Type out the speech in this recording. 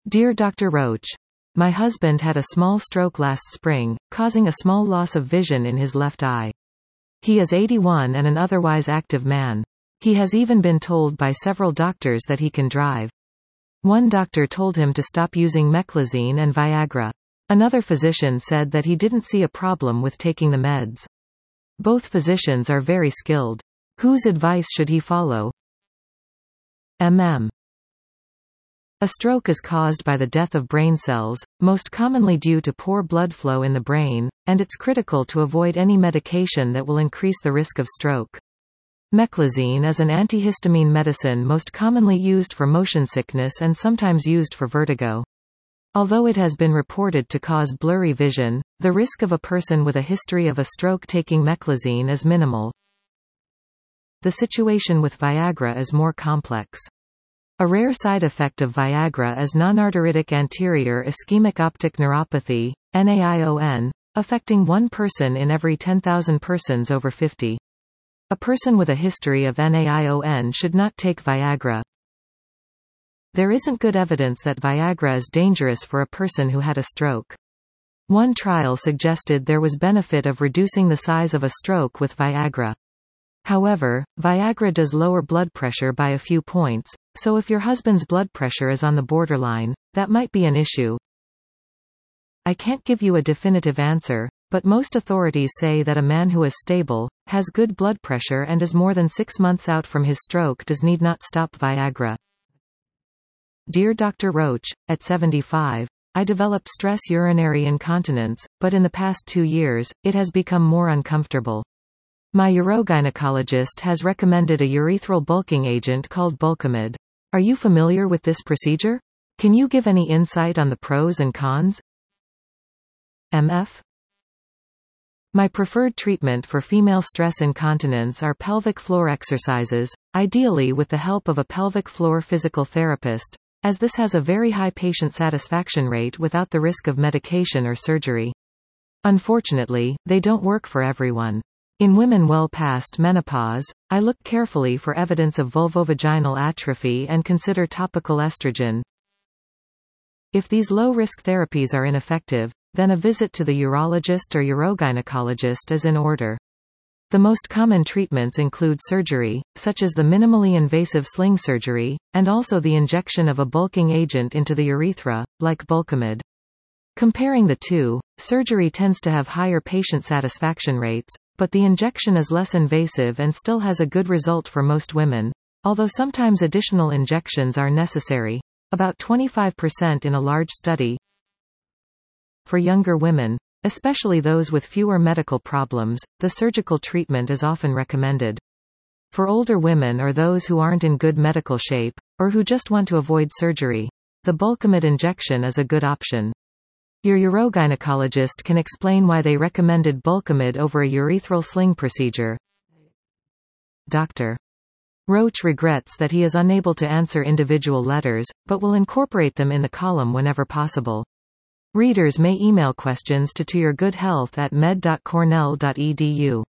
Dear Dr. Roach, my husband had a small stroke last spring, causing a small loss of vision in his left eye. He is 81 and an otherwise active man. He has even been told by several doctors that he can drive. One doctor told him to stop using Meclizine and Viagra. Another physician said that he didn't see a problem with taking the meds. Both physicians are very skilled. Whose advice should he follow? A stroke is caused by the death of brain cells, most commonly due to poor blood flow in the brain, and it's critical to avoid any medication that will increase the risk of stroke. Meclizine is an antihistamine medicine most commonly used for motion sickness and sometimes used for vertigo. Although it has been reported to cause blurry vision, the risk of a person with a history of a stroke taking Meclizine is minimal. The situation with Viagra is more complex. A rare side effect of Viagra is nonarteritic anterior ischemic optic neuropathy, NAION, affecting 1 person in every 10,000 persons over 50. A person with a history of NAION should not take Viagra. There isn't good evidence that Viagra is dangerous for a person who had a stroke. One trial suggested there was benefit of reducing the size of a stroke with Viagra. However, Viagra does lower blood pressure by a few points, so if your husband's blood pressure is on the borderline, that might be an issue. I can't give you a definitive answer, but most authorities say that a man who is stable, has good blood pressure and is more than 6 months out from his stroke need not stop Viagra. Dear Dr. Roach, at 75, I developed stress urinary incontinence, but in the past 2 years, it has become more uncomfortable. My urogynecologist has recommended a urethral bulking agent called Bulkamid. Are you familiar with this procedure? Can you give any insight on the pros and cons? MF? My preferred treatment for female stress incontinence are pelvic floor exercises, ideally with the help of a pelvic floor physical therapist, as this has a very high patient satisfaction rate without the risk of medication or surgery. Unfortunately, they don't work for everyone. In women well past menopause, I look carefully for evidence of vulvovaginal atrophy and consider topical estrogen. If these low-risk therapies are ineffective, then a visit to the urologist or urogynecologist is in order. The most common treatments include surgery, such as the minimally invasive sling surgery, and also the injection of a bulking agent into the urethra, like Bulkamid. Comparing the two, surgery tends to have higher patient satisfaction rates, but the injection is less invasive and still has a good result for most women, although sometimes additional injections are necessary, about 25% in a large study. For younger women, especially those with fewer medical problems, the surgical treatment is often recommended. For older women or those who aren't in good medical shape, or who just want to avoid surgery, the Bulkamid injection is a good option. Your urogynecologist can explain why they recommended Bulkamid over a urethral sling procedure. Dr. Roach regrets that he is unable to answer individual letters, but will incorporate them in the column whenever possible. Readers may email questions to yourgoodhealth@med.cornell.edu.